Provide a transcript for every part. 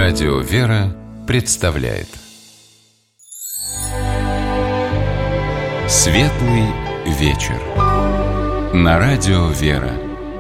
Радио «Вера» представляет Светлый вечер на Радио «Вера».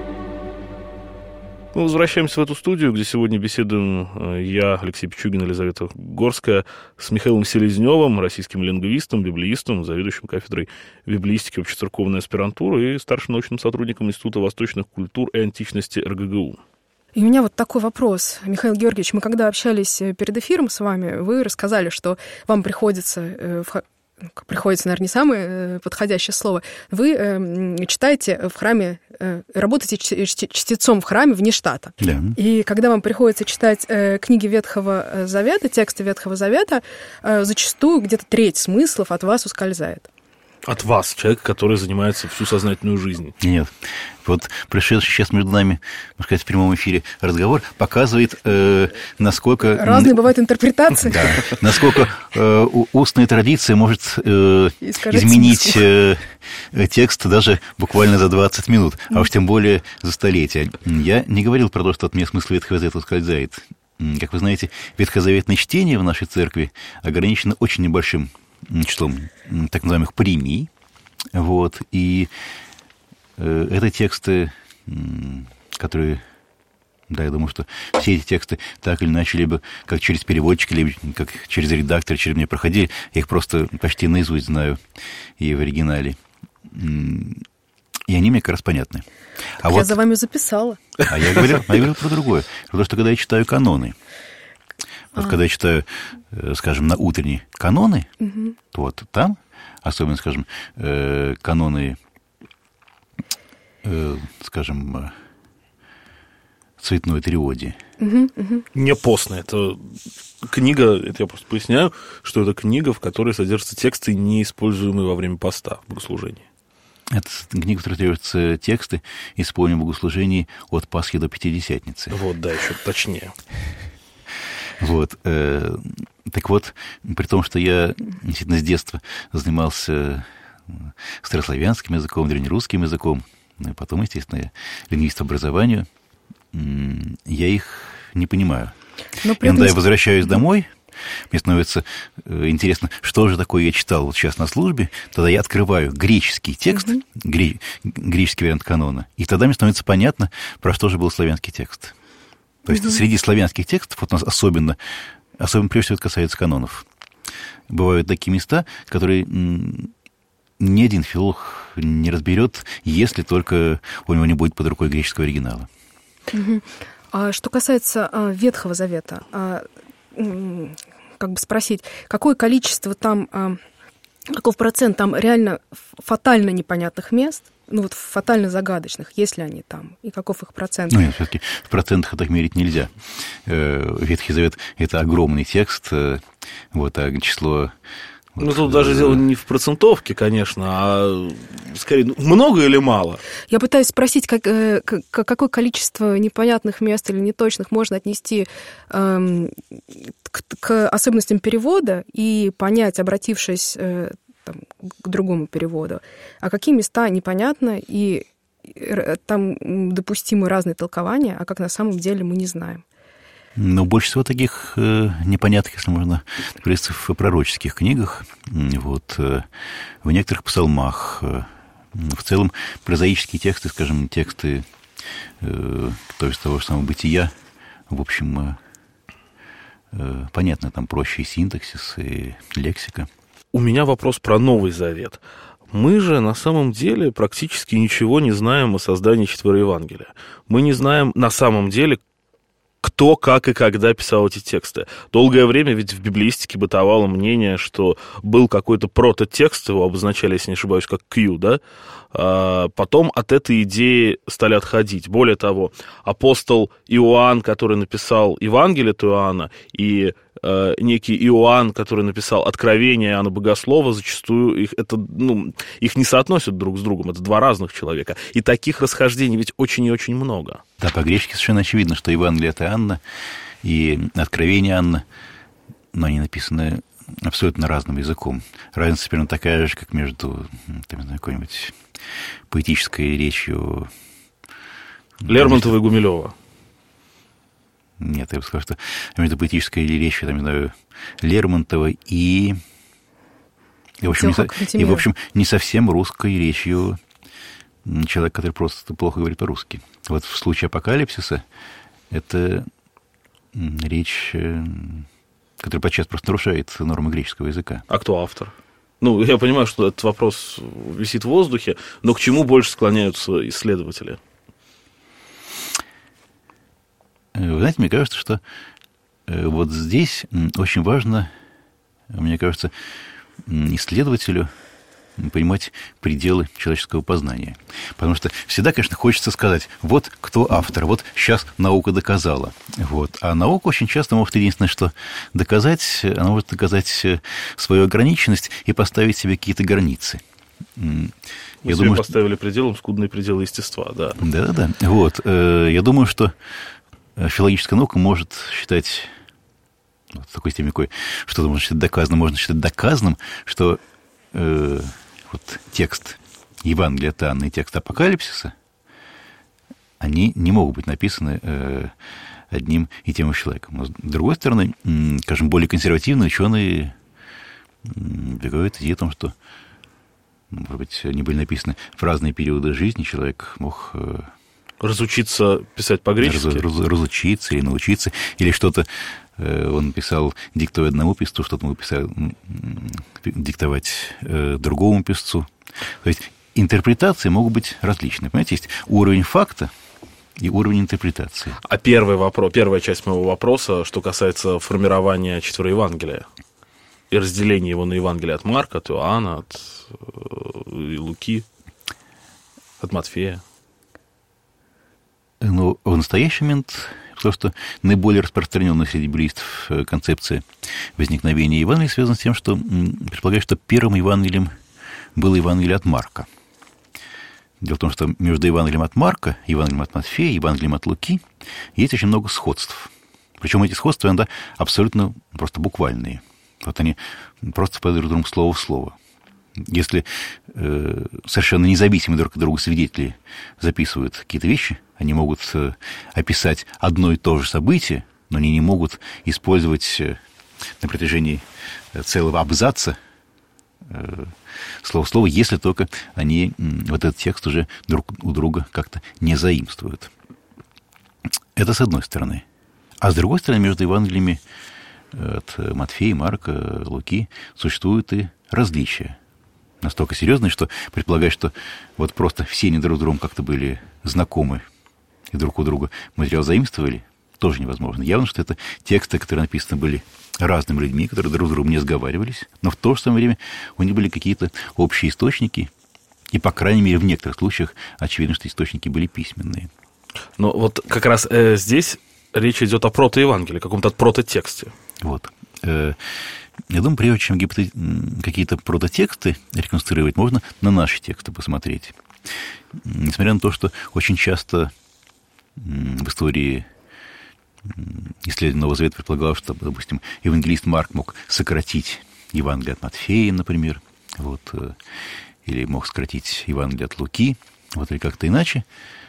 Мы возвращаемся в эту студию, где сегодня беседуем я, Алексей Пичугин, Елизавета Горская, с Михаилом Селезневым, российским лингвистом, библеистом, заведующим кафедрой библеистики общецерковной аспирантуры и старшим научным сотрудником Института восточных культур и античности РГГУ. И у меня вот такой вопрос. Михаил Георгиевич, мы когда общались перед эфиром с вами, вы рассказали, что вам приходится, наверное, не самое подходящее слово, вы читаете в храме, работаете чтецом в храме вне штата. Да. И когда вам приходится читать книги Ветхого Завета, тексты Ветхого Завета, зачастую где-то треть смыслов от вас ускользает. От вас, человека, который занимается всю сознательную жизнь. Нет. Вот пришедший сейчас между нами, можно сказать, в прямом эфире разговор показывает, насколько... Разные бывают интерпретации. Да. Насколько устная традиция может изменить текст даже буквально за 20 минут, а уж тем более за столетия. Я не говорил про то, что от меня смысл Ветхого Завета ускользает. Как вы знаете, ветхозаветное чтение в нашей церкви ограничено очень небольшим числом так называемых премий. Вот. И это тексты, которые... Да, я думаю, что все эти тексты так или иначе, либо как через переводчика, либо как через редактора, через меня проходили. Я их просто почти наизусть знаю и в оригинале. И они мне как раз понятны. Я вот... за вами записала. А я говорил про другое. Потому что когда я читаю каноны, вот когда я читаю, скажем, на утренние каноны, то вот там, особенно, скажем, каноны, скажем, цветной трилогии. Не постная. Это книга, это я просто поясняю, что это книга, в которой содержатся тексты, неиспользуемые во время поста в богослужении. Это книга, в которой содержатся тексты, исполненные в богослужении от Пасхи до Пятидесятницы. Вот, да, еще точнее. Вот. Так вот, при том, что я действительно с детства занимался старославянским языком, древнерусским языком, и потом, естественно, я лингвист по образованию, я их не понимаю. И когда я возвращаюсь домой, мне становится интересно, что же такое я читал вот сейчас на службе, тогда я открываю греческий текст, греческий вариант канона, и тогда мне становится понятно, про что же был славянский текст. То есть среди славянских текстов, вот у нас особенно прежде всего это касается канонов, бывают такие места, которые ни один филолог не разберет, если только у него не будет под рукой греческого оригинала. А что касается Ветхого Завета, как бы спросить, какое количество там, каков процент там реально фатально непонятных мест, ну вот фатально загадочных, есть ли они там, и каков их процент? Ну, нет, все-таки в процентах так мерить нельзя. Ветхий Завет – это огромный текст, вот, а число... Ну, тут даже дело не в процентовке, конечно, а скорее, много или мало? Я пытаюсь спросить, какое количество непонятных мест или неточных можно отнести к особенностям перевода и понять, обратившись к другому переводу, а какие места непонятно, и там допустимы разные толкования, а как на самом деле мы не знаем. Но больше всего таких непонятных, если можно говорить, в пророческих книгах, вот, в некоторых псалмах, в целом прозаические тексты, скажем, тексты то есть того же самого «Бытия», в общем, понятно, там проще и синтаксис, и лексика. У меня вопрос про Новый Завет. Мы же на самом деле практически ничего не знаем о создании Четверо Евангелия. Мы не знаем на самом деле, кто, как и когда писал эти тексты. Долгое время ведь в библеистике бытовало мнение, что был какой-то прототекст, его обозначали, если не ошибаюсь, как Q, да? Потом от этой идеи стали отходить. Более того, апостол Иоанн, который написал Евангелие от Иоанна, и некий Иоанн, который написал Откровение Иоанна Богослова, зачастую их не соотносят друг с другом. Это два разных человека. И таких расхождений ведь очень и очень много. Да, по-гречески совершенно очевидно, что Евангелие от Иоанна и Откровение Иоанна, но они написаны абсолютно разным языком. Разница примерно такая же, как между какой-нибудь поэтической речью Лермонтова и Гумилева. Нет, я бы сказал, что между поэтической речью, там, не знаю, Лермонтова и в общем, не совсем русской речью человека, который просто плохо говорит по-русски. Вот в случае апокалипсиса это речь, которая подчас просто нарушает нормы греческого языка. А кто автор? Ну, я понимаю, что этот вопрос висит в воздухе, но к чему больше склоняются исследователи? Вы знаете, мне кажется, что вот здесь очень важно, мне кажется, исследователю понимать пределы человеческого познания. Потому что всегда, конечно, хочется сказать, вот кто автор, вот сейчас наука доказала. Вот. А наука очень часто может единственное, что доказать, она может доказать свою ограниченность и поставить себе какие-то границы. Мы себе поставили пределом скудные пределы естества, да. Да-да-да. Вот. Я думаю, что филологическая наука может считать, вот в такой степени, что-то можно считать доказанным, что вот текст Евангелия от Иоанна и текст Апокалипсиса, они не могут быть написаны одним и тем же человеком. Но, с другой стороны, скажем, более консервативные ученые бегают идею о том, что, может быть, они были написаны в разные периоды жизни, человек мог разучиться писать по-гречески? Разучиться или научиться, или что-то он писал, диктуя одному писцу, что-то мог диктовать другому писцу. То есть интерпретации могут быть различны. Понимаете, есть уровень факта и уровень интерпретации. А первая часть моего вопроса, что касается формирования четверо Евангелия и разделения его на Евангелие от Марка, от Иоанна, от Луки, от Матфея. Ну, в настоящий момент, потому что наиболее распространенная среди библеистов концепция возникновения Евангелия связана с тем, что предполагает, что первым Евангелием было Евангелие от Марка. Дело в том, что между Евангелием от Марка, Евангелием от Матфея, Евангелием от Луки есть очень много сходств. Причем эти сходства иногда абсолютно просто буквальные. Вот они просто впадают друг другу слово в слово. Если совершенно независимые друг от друга свидетели записывают какие-то вещи, они могут описать одно и то же событие, но они не могут использовать на протяжении целого абзаца слово в слово, если только они вот этот текст уже друг у друга как-то не заимствуют. Это с одной стороны. А с другой стороны, между Евангелиями от Матфея, Марка, Луки существуют и различия. Настолько серьезные, что предполагать, что вот просто все они друг с другом как-то были знакомы и друг у друга материал заимствовали, тоже невозможно. Явно, что это тексты, которые написаны были разными людьми, которые друг с другом не сговаривались, но в то же самое время у них были какие-то общие источники, и, по крайней мере, в некоторых случаях очевидно, что источники были письменные. Но вот как раз здесь речь идет о протоевангелии, каком-то прототексте. Вот. Я думаю, прежде чем какие-то прототексты реконструировать, можно на наши тексты посмотреть. Несмотря на то, что очень часто в истории исследования Нового Завета предполагалось, что, допустим, евангелист Марк мог сократить Евангелие от Матфея, например, вот, или мог сократить Евангелие от Луки, вот, или как-то иначе,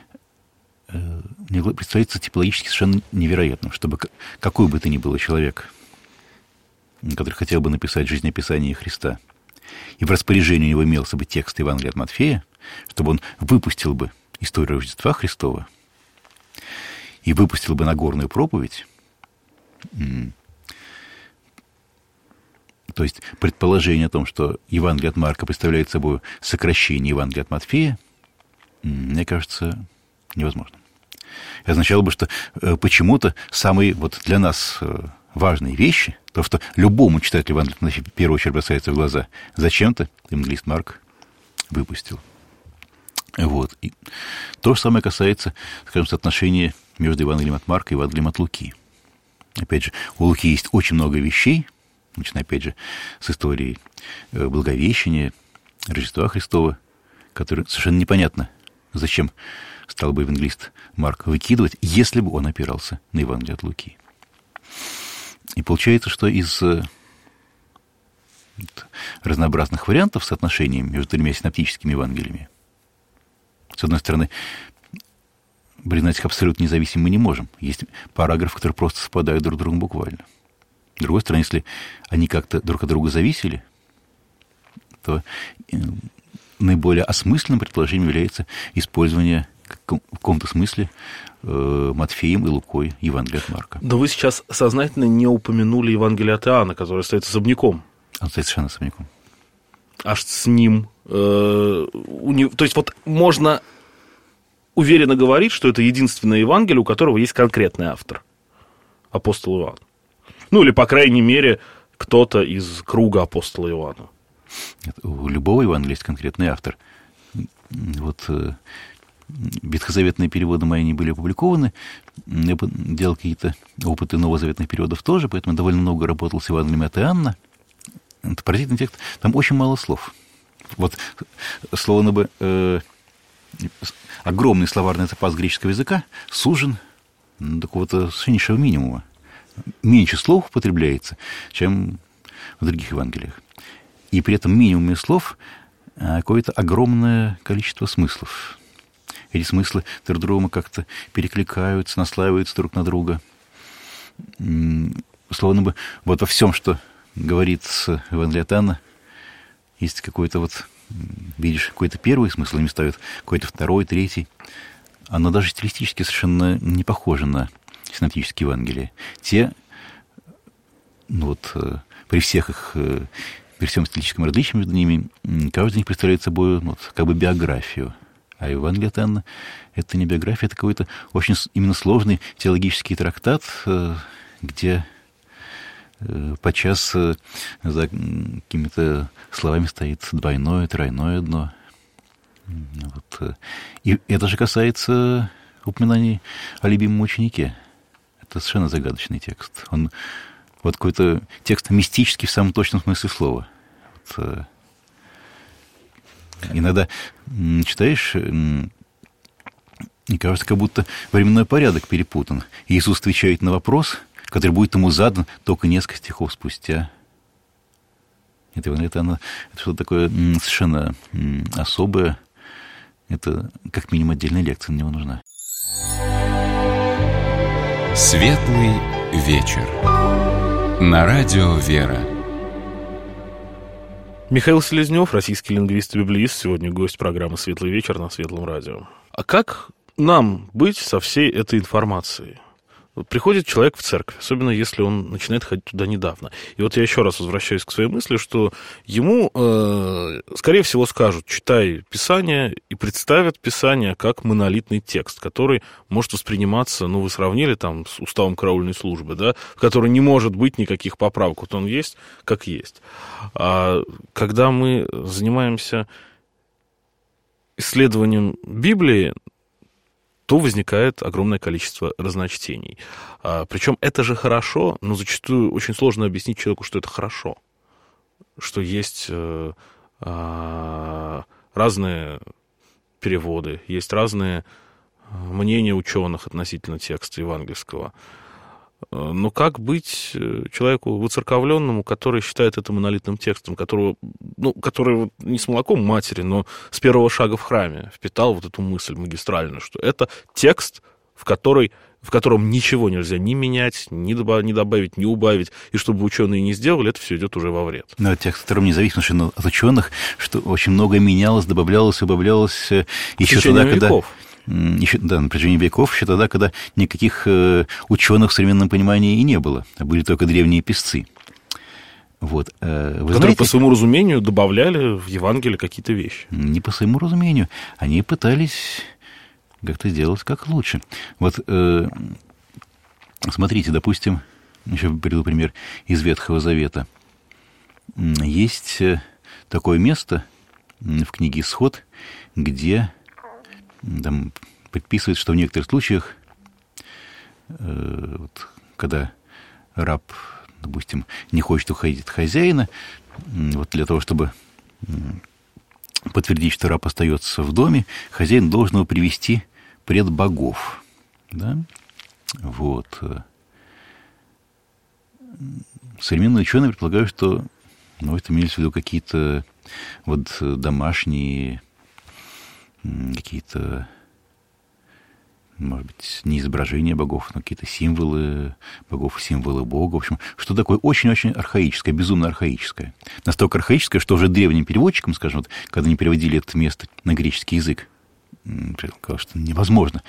мне представляется типологически совершенно невероятным, чтобы какой бы ты ни был человек, который хотел бы написать жизнеописание Христа, и в распоряжении у него имелся бы текст Евангелия от Матфея, чтобы он выпустил бы историю Рождества Христова и выпустил бы Нагорную проповедь, то есть предположение о том, что Евангелие от Марка представляет собой сокращение Евангелия от Матфея, мне кажется, невозможно. Это означало бы, что почему-то самые вот для нас важные вещи, то, что любому читателю Евангелия от Матфея в первую очередь бросается в глаза, зачем-то евангелист Марк выпустил. Вот. И то же самое касается, скажем, соотношения между Евангелием от Марка и Евангелием от Луки. Опять же, у Луки есть очень много вещей, начиная, опять же, с истории Благовещения, Рождества Христова, которые совершенно непонятно, зачем стал бы евангелист Марк выкидывать, если бы он опирался на Евангелие от Луки. И получается, что из разнообразных вариантов соотношений между тремя синоптическими Евангелиями, с одной стороны, признать их абсолютно независимыми мы не можем. Есть параграфы, которые просто совпадают друг с другом буквально. С другой стороны, если они как-то друг от друга зависели, то наиболее осмысленным предположением является использование в каком-то смысле Матфеем и Лукой Евангелия от Марка. Но вы сейчас сознательно не упомянули Евангелие от Иоанна, которое стоит особняком. Он стоит совершенно особняком. Аж с ним. То есть вот можно уверенно говорить, что это единственное Евангелие, у которого есть конкретный автор. Апостол Иоанн. Ну, или, по крайней мере, кто-то из круга апостола Иоанна. У любого Евангелия есть конкретный автор. Вот ветхозаветные переводы мои не были опубликованы. Я делал какие-то опыты новозаветных переводов тоже, поэтому довольно много работал с Евангелием от Иоанна. Это поразительный текст. Там очень мало слов. Вот, словно бы, огромный словарный запас греческого языка сужен до какого-то совершеннейшего минимума. Меньше слов употребляется, чем в других Евангелиях. И при этом минимуме слов какое-то огромное количество смыслов. Эти смыслы друг другу как-то перекликаются, наслаиваются друг на друга. Словно бы вот во всем, что говорится в Евангелии от Иоанна, есть какой-то вот, видишь, какой-то первый смысл, они ставят какой-то второй, третий. Оно даже стилистически совершенно не похоже на синоптические Евангелия. Те, при всех их, при всем стилистическом различии между ними, каждый из них представляет собой как бы биографию. А Евангелие от Иоанна – это не биография, это какой-то очень именно сложный теологический трактат, где подчас за какими-то словами стоит двойное, тройное дно. И это же касается упоминаний о любимом ученике. Это совершенно загадочный текст. Он вот какой-то текст мистический в самом точном смысле слова. Иногда читаешь, и кажется, как будто временной порядок перепутан. Иисус отвечает на вопрос, который будет ему задан только несколько стихов спустя. Это что-то такое совершенно особое. Это как минимум отдельная лекция на него нужна. Светлый вечер. На радио «Вера». Михаил Селезнев, российский лингвист и библеист, сегодня гость программы «Светлый вечер» на Светлом радио. А как нам быть со всей этой информацией? Вот приходит человек в церковь, особенно если он начинает ходить туда недавно. И вот я еще раз возвращаюсь к своей мысли, что ему, скорее всего, скажут: читай Писание, и представят Писание как монолитный текст, который может восприниматься, вы сравнили там с уставом караульной службы, да, в который не может быть никаких поправок. Вот он есть, как есть. А когда мы занимаемся исследованием Библии, то возникает огромное количество разночтений. Причем это же хорошо, но зачастую очень сложно объяснить человеку, что это хорошо. Что есть разные переводы, есть разные мнения ученых относительно текста евангельского. Но как быть человеку воцерковленному, который считает это монолитным текстом, который не с молоком матери, но с первого шага в храме впитал вот эту мысль магистральную, что это текст, в котором ничего нельзя ни менять, ни добавить, ни убавить, и чтобы ученые не сделали, это все идет уже во вред. Но текст, в котором независимо от ученых, что очень многое менялось, добавлялось, убавлялось еще тогда, когда... на протяжении веков, еще тогда, когда никаких ученых в современном понимании и не было, а были только древние писцы. Вот. Которые по своему разумению добавляли в Евангелие какие-то вещи. Не по своему разумению. Они пытались как-то сделать как лучше. Вот смотрите, допустим, еще приведу пример из Ветхого Завета. Есть такое место в книге «Исход», где там предписывает, что в некоторых случаях, когда раб, допустим, не хочет уходить от хозяина, для того, чтобы подтвердить, что раб остается в доме, хозяин должен его привести пред богов. Да? Современные ученые предполагают, что это имелись в виду какие-то домашние, какие-то может быть, не изображения богов, но какие-то символы богов, символы Бога. В общем, что такое очень-очень архаическое, безумно архаическое. Настолько архаическое, что уже древним переводчикам, скажем, вот, когда они переводили это место на греческий язык, сказал, что невозможно.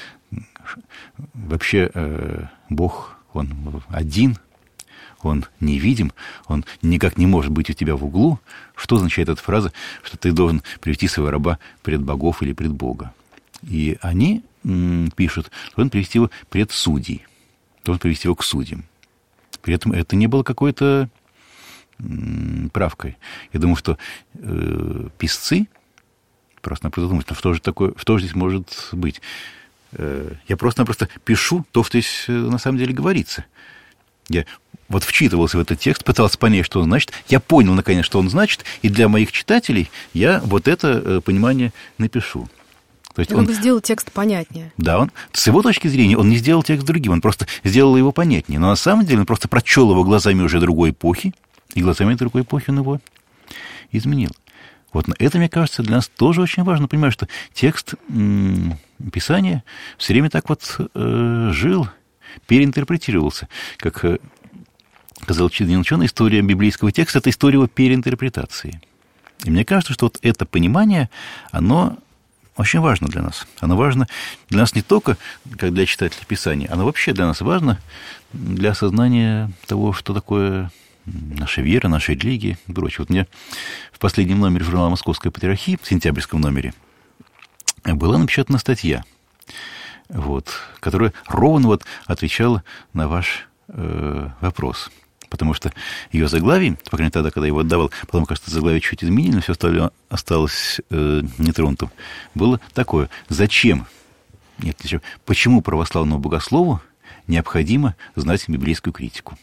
Вообще Бог, Он один, Он невидим, Он никак не может быть у тебя в углу. Что означает эта фраза, что ты должен привести своего раба пред богов или пред Бога? И они пишут, что он привести его пред судей, должен привести его к судьям. При этом это не было какой-то правкой. Я думаю, что писцы просто-напросто думают, что же такое, что же здесь может быть. Я просто-напросто пишу то, что здесь на самом деле говорится. Я вот вчитывался в этот текст, пытался понять, что он значит. Я понял, наконец, что он значит, и для моих читателей я вот это понимание напишу. То есть он сделал текст понятнее. Да, он, с его точки зрения, он не сделал текст другим, он просто сделал его понятнее. Но на самом деле он просто прочел его глазами уже другой эпохи, и глазами другой эпохи он его изменил. Вот это, мне кажется, для нас тоже очень важно. Понимаю, что текст Писания все время так вот жил, переинтерпретировался. Как сказал один ученый, история библейского текста – это история его переинтерпретации. И мне кажется, что вот это понимание, оно очень важно для нас. Оно важно для нас не только как для читателей Писания, оно вообще для нас важно для осознания того, что такое наша вера, наша религия и прочее. Вот мне в последнем номере журнала «Московская патриархия», в сентябрьском номере, была напечатана статья, вот, которая ровно вот отвечала на ваш вопрос. Потому что ее заглавие, по крайней мере, тогда, когда я его отдавал, потом, кажется, заглавие чуть изменили, но все осталось нетронутым, было такое: зачем, почему православному богослову необходимо знать библейскую критику?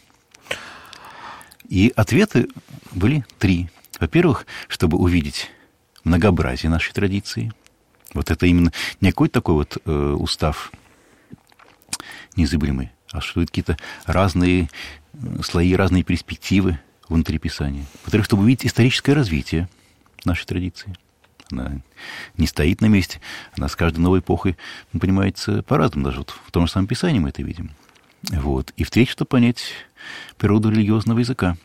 И ответы были 3. Во-первых, чтобы увидеть многообразие нашей традиции. Вот это именно не какой-то такой вот устав незыблемый, а что это какие-то разные слои, разные перспективы внутри Писания. Во-вторых, чтобы увидеть историческое развитие нашей традиции. Она не стоит на месте, она с каждой новой эпохой понимается по-разному. Даже вот в том же самом Писании мы это видим. Вот. И в-третьих, чтобы понять природу религиозного языка.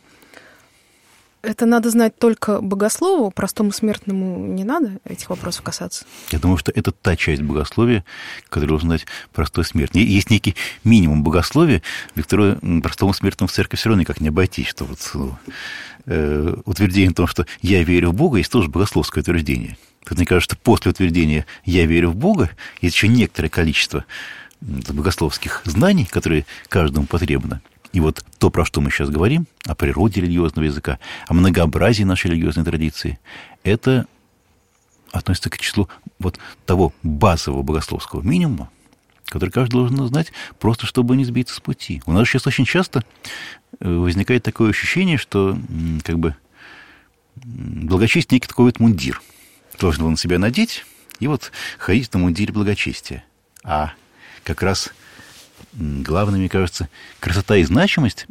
Это надо знать только богослову, простому смертному не надо этих вопросов касаться? Я думаю, что это та часть богословия, которую должен знать простой смертный. Есть некий минимум богословия, без которого простому смертному в церкви все равно никак не обойтись. Что вот, утверждение о том, что «я верю в Бога», есть тоже богословское утверждение. Тут мне кажется, что после утверждения «я верю в Бога» есть еще некоторое количество богословских знаний, которые каждому потребно. И вот то, про что мы сейчас говорим, о природе религиозного языка, о многообразии нашей религиозной традиции, это относится к числу вот того базового богословского минимума, который каждый должен знать, просто чтобы не сбиться с пути. У нас сейчас очень часто возникает такое ощущение, что как бы благочестие некий такой вот мундир. Должен он на себя надеть и вот ходить на мундире благочестия. А как раз главное, мне кажется, красота и значимость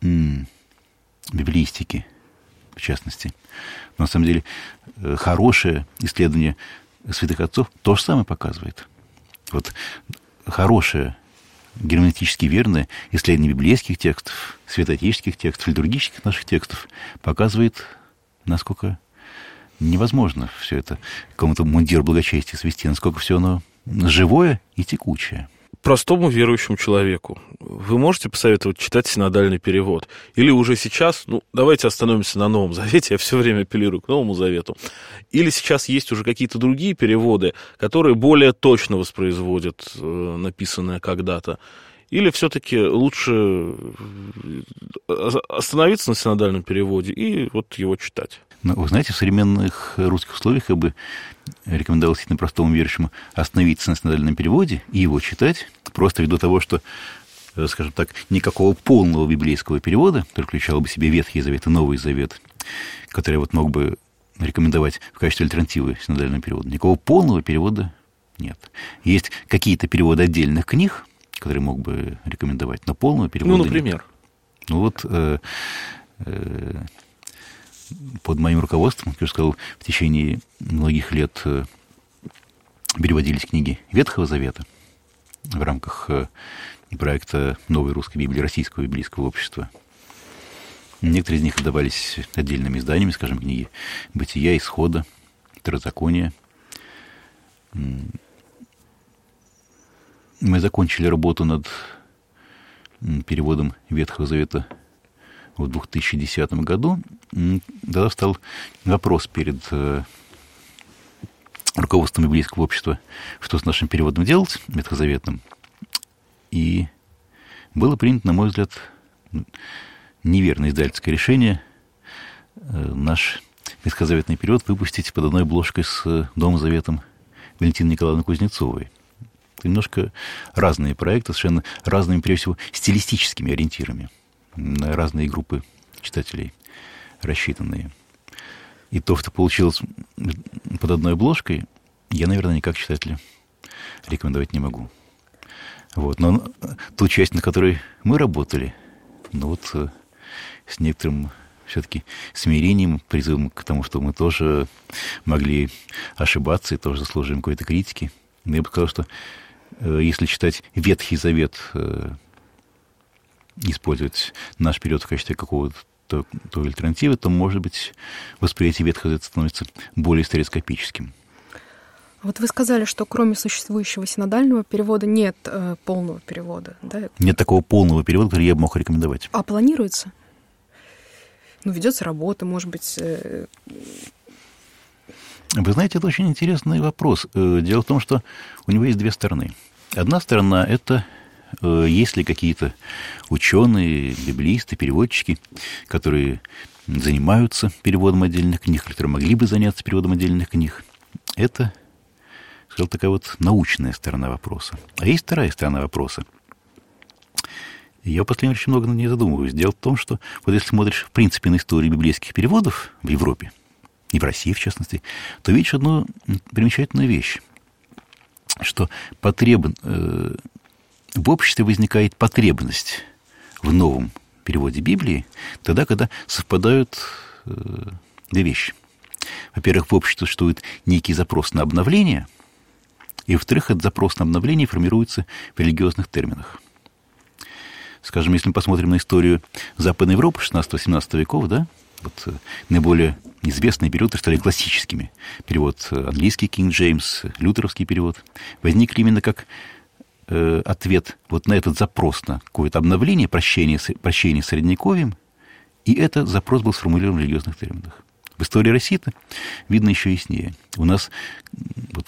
библеистики, в частности. Но, на самом деле, хорошее исследование святых отцов то же самое показывает. Вот хорошее, герменевтически верное исследование библейских текстов, святоотеческих текстов, литургических наших текстов показывает, насколько невозможно все это к какому-то мундиру благочестия свести, насколько все оно живое и текучее. Простому верующему человеку вы можете посоветовать читать синодальный перевод? Или уже сейчас, давайте остановимся на Новом Завете, я все время апеллирую к Новому Завету. Или сейчас есть уже какие-то другие переводы, которые более точно воспроизводят написанное когда-то? Или все-таки лучше остановиться на синодальном переводе и вот его читать? Вы знаете, в современных русских условиях я бы рекомендовал действительно простому верующему остановиться на синодальном переводе и его читать, просто ввиду того, что, скажем так, никакого полного библейского перевода, который включал бы в себе Ветхий Завет и Новый Завет, который я вот мог бы рекомендовать в качестве альтернативы синодальному переводу, никакого полного перевода нет. Есть какие-то переводы отдельных книг, которые мог бы рекомендовать, но полного перевода например? Нет. Под моим руководством, как я уже сказал, в течение многих лет переводились книги Ветхого Завета. в рамках проекта «Новой русской Библии» Российского библейского общества. Некоторые из них отдавались отдельными изданиями, скажем, книги «Бытия», «Исхода», «Второзакония». Мы закончили работу над переводом Ветхого Завета в 2010 году. Тогда встал вопрос перед руководством библейского общества, что с нашим переводом делать, ветхозаветным. И было принято, на мой взгляд, неверное издательское решение наш ветхозаветный перевод выпустить под одной обложкой с Новым Заветом Валентины Николаевны Кузнецовой. Это немножко разные проекты, совершенно разными, прежде всего, стилистическими ориентирами, на разные группы читателей рассчитанные. И то, что получилось под одной обложкой, я, наверное, никак читателю рекомендовать не могу. Вот. Но ту часть, на которой мы работали, с некоторым все-таки смирением, призывом к тому, что мы тоже могли ошибаться и тоже заслуживаем какой-то критики. Но я бы сказал, что если читать Ветхий Завет, использовать наш период в качестве какого-то той альтернативы, то, может быть, восприятие Ветхого Завета становится более стереоскопическим. Вот вы сказали, что кроме существующего синодального перевода нет полного перевода, да? Нет такого полного перевода, который я бы мог рекомендовать. А планируется? Ведется работа, может быть... Вы знаете, это очень интересный вопрос. Дело в том, что у него есть две стороны. Одна сторона – это есть ли какие-то ученые, библеисты, переводчики, которые занимаются переводом отдельных книг, которые могли бы заняться переводом отдельных книг. Это, скажем, такая вот научная сторона вопроса. А есть вторая сторона вопроса. Я в последнее время очень много над ней задумываюсь. Дело в том, что вот если смотришь, в принципе, на историю библейских переводов в Европе, и в России, в частности, то видишь одну примечательную вещь, что в обществе возникает потребность в новом переводе Библии тогда, когда совпадают две вещи. Во-первых, в обществе существует некий запрос на обновление, и, во-вторых, этот запрос на обновление формируется в религиозных терминах. Скажем, если мы посмотрим на историю Западной Европы 16-17 веков, да, вот наиболее известные переводы стали классическими. Перевод английский King James, лютеровский перевод возникли именно как ответ вот на этот запрос на какое-то обновление, прощение с Средневековьем, и этот запрос был сформулирован в религиозных терминах. В истории России-то видно еще яснее. У нас вот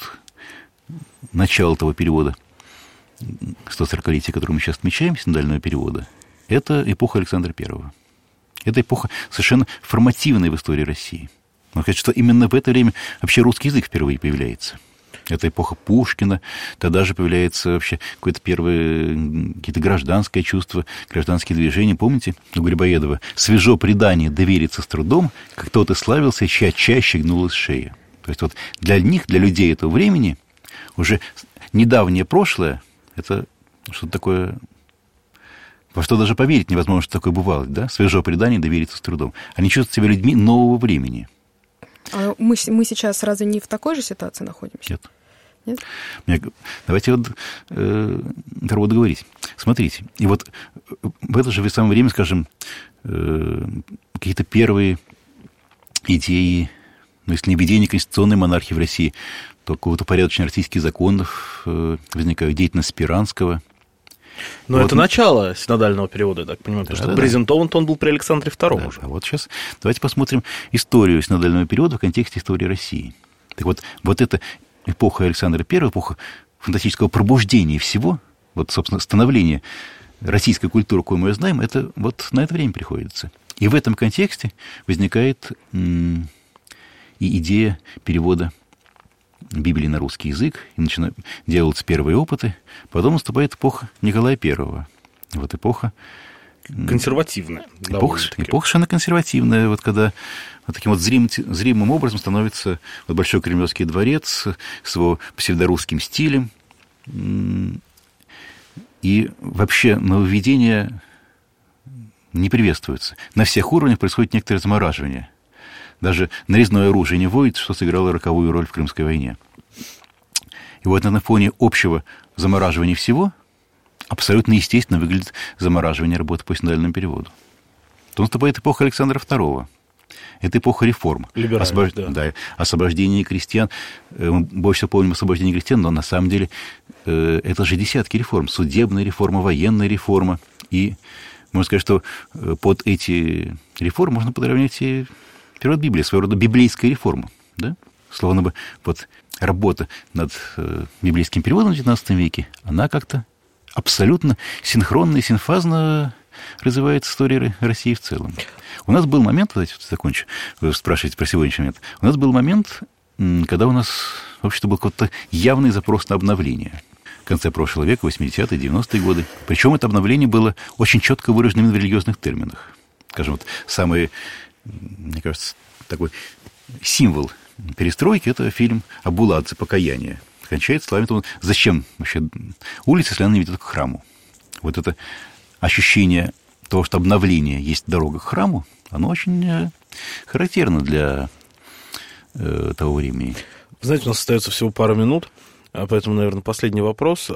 начало того перевода, 140-летия, который мы сейчас отмечаем, синодального перевода, это эпоха Александра I. Это эпоха совершенно формативная в истории России. Можно сказать, что именно в это время вообще русский язык впервые появляется. Это эпоха Пушкина, тогда же появляется вообще какое-то первое какие-то гражданское чувство, гражданские движения. Помните у Грибоедова? «Свежо предание, довериться с трудом, как тот и славился, чья чаще гнулась шея». То есть вот для них, для людей этого времени, уже недавнее прошлое, это что-то такое, во что даже поверить невозможно, что такое бывало, да? «Свежо предание, довериться с трудом». Они чувствуют себя людьми нового времени. А мы сейчас разве не в такой же ситуации находимся? Нет? Давайте вот договорить. Смотрите, и вот в это же самое время, скажем, какие-то первые идеи, если не введение конституционной монархии в России, то какого-то порядочных российских законов возникает, деятельность Спиранского. Но вот это начало синодального перевода, я так понимаю, потому что презентован-то он был при Александре II уже. А вот сейчас давайте посмотрим историю синодального перевода в контексте истории России. Так вот эта эпоха Александра I, эпоха фантастического пробуждения всего, вот, собственно, становления российской культуры, какую мы ее знаем, это вот на это время приходится. И в этом контексте возникает и идея перевода Библии на русский язык, и делаются первые опыты, потом наступает эпоха Николая I. Вот эпоха... Консервативная. Эпоха совершенно консервативная, вот когда вот таким вот зримым образом становится вот Большой Кремлевский дворец с его псевдорусским стилем. И вообще нововведения не приветствуются. На всех уровнях происходит некоторое замораживание. Даже нарезное оружие не вводится, что сыграло роковую роль в Крымской войне. И вот на фоне общего замораживания всего абсолютно естественно выглядит замораживание работы по синодальному переводу. То наступает эпоха Александра II. Это эпоха реформ. Да, освобождение крестьян. Мы больше всего помним освобождение крестьян, но на самом деле это же десятки реформ. Судебная реформа, военная реформа. И можно сказать, что под эти реформы можно подравнять и перевод Библии, своего рода библейская реформа. Да? Словно бы вот работа над библейским переводом в XIX веке, она как-то абсолютно синхронно и синфазно развивается история России в целом. У нас был момент, давайте закончу, вы спрашиваете про сегодняшний момент. У нас был момент, когда у нас в общем-то был какой-то явный запрос на обновление. В конце прошлого века, 80-е, 90-е годы. Причем это обновление было очень четко выражено в религиозных терминах. Скажем, вот самый, мне кажется, такой символ перестройки — это фильм «Абуладзе. Покаяние». Кончается словами того, зачем вообще улицы, если она ведет к храму. Вот это ощущение того, что обновление есть дорога к храму, оно очень характерно для того времени. Знаете, у нас остается всего пара минут, поэтому, наверное, последний вопрос.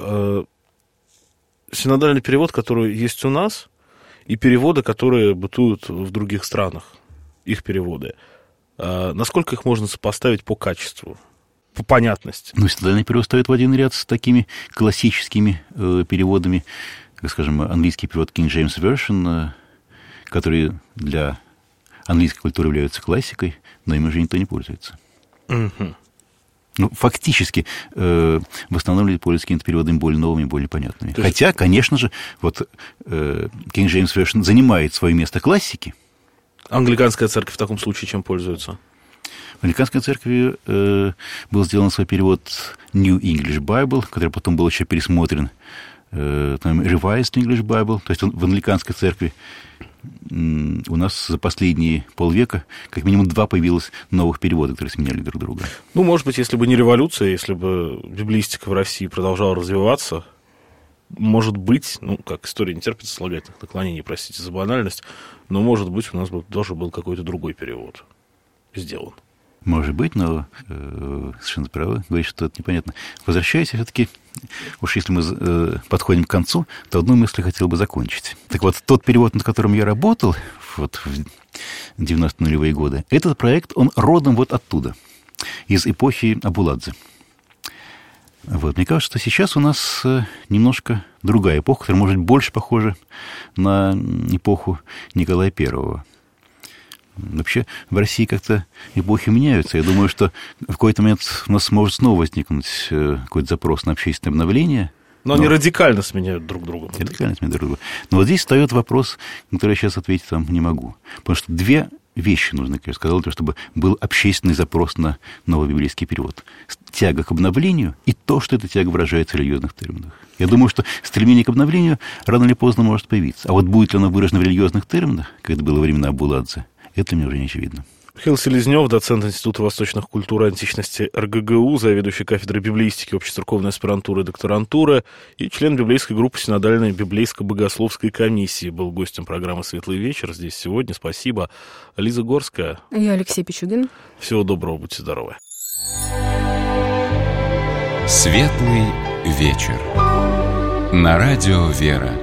Синодальный перевод, который есть у нас, и переводы, которые бытуют в других странах, их переводы, насколько их можно сопоставить по качеству, по понятности? Ну, синодальный перевод стоит в один ряд с такими классическими переводами, как, скажем, английский перевод King James Version, которые для английской культуры являются классикой, но им уже никто не пользуется. Угу. Ну, фактически, в основном люди пользуются какими-то переводами более новыми, более понятными. Хотя, конечно же, вот King James Version занимает свое место классики. Англиканская церковь в таком случае чем пользуется? В Англиканской церкви был сделан свой перевод New English Bible, который потом был еще пересмотрен, Revised English Bible. То есть в англиканской церкви у нас за последние полвека как минимум 2 появилось новых переводов, которые сменяли друг друга. Ну, может быть, если бы не революция, если бы библистика в России продолжала развиваться, может быть, ну, как история не терпит сослагательных наклонений, простите за банальность, но, может быть, у нас бы тоже был какой-то другой перевод сделан. Может быть, но совершенно правы, говорит, что это непонятно. Возвращаясь, все-таки, уж если мы подходим к концу, то одну мысль хотел бы закончить. Так вот, тот перевод, над которым я работал вот, в 90-е нулевые годы, этот проект, он родом вот оттуда, из эпохи Абуладзе. Вот, мне кажется, что сейчас у нас немножко другая эпоха, которая, может быть, больше похожа на эпоху Николая I. Вообще, в России как-то эпохи меняются. Я думаю, что в какой-то момент у нас может снова возникнуть какой-то запрос на общественное обновление. Но они радикально сменяют друг друга. Радикально сменяют друг друга. Но вот здесь встает вопрос, на который я сейчас ответить вам не могу. Потому что 2 вещи нужны, как я сказал, чтобы был общественный запрос на новый библейский перевод. Тяга к обновлению и то, что эта тяга выражается в религиозных терминах. Я думаю, что стремление к обновлению рано или поздно может появиться. А вот будет ли оно выражено в религиозных терминах, как это было во времена Абуладзе, это мне уже не очевидно. Михаил Селезнев, доцент Института восточных культур и античности РГГУ, заведующий кафедрой библеистики общецерковной аспирантуры и докторантуры и член библейской группы Синодальной библейско-богословской комиссии, был гостем программы «Светлый вечер» здесь сегодня. Спасибо. Лиза Горская. И Алексей Пичугин. Всего доброго, будьте здоровы. «Светлый вечер» на радио «Вера».